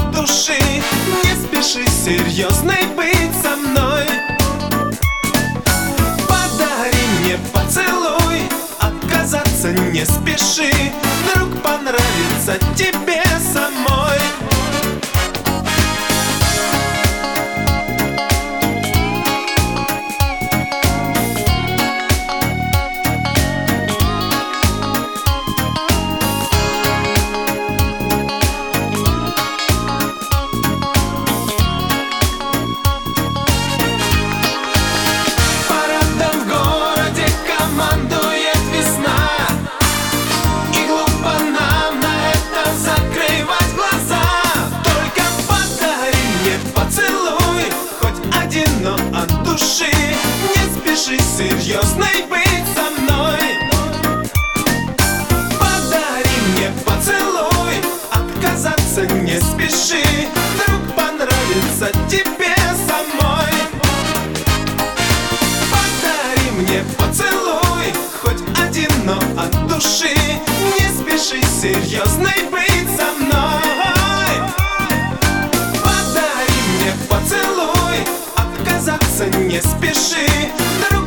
от души. Не спеши серьезной быть со мной. Подари мне поцелуй, отказаться не спеши. Вдруг понравится тебе самой. Но от души не спеши серьезной быть со мной. Подари мне поцелуй, отказаться не спеши. Вдруг понравится тебе самой. Подари мне поцелуй, хоть один, но от души. Не спеши серьезной быть со мной. Подари мне поцелуй, отказаться не спеши.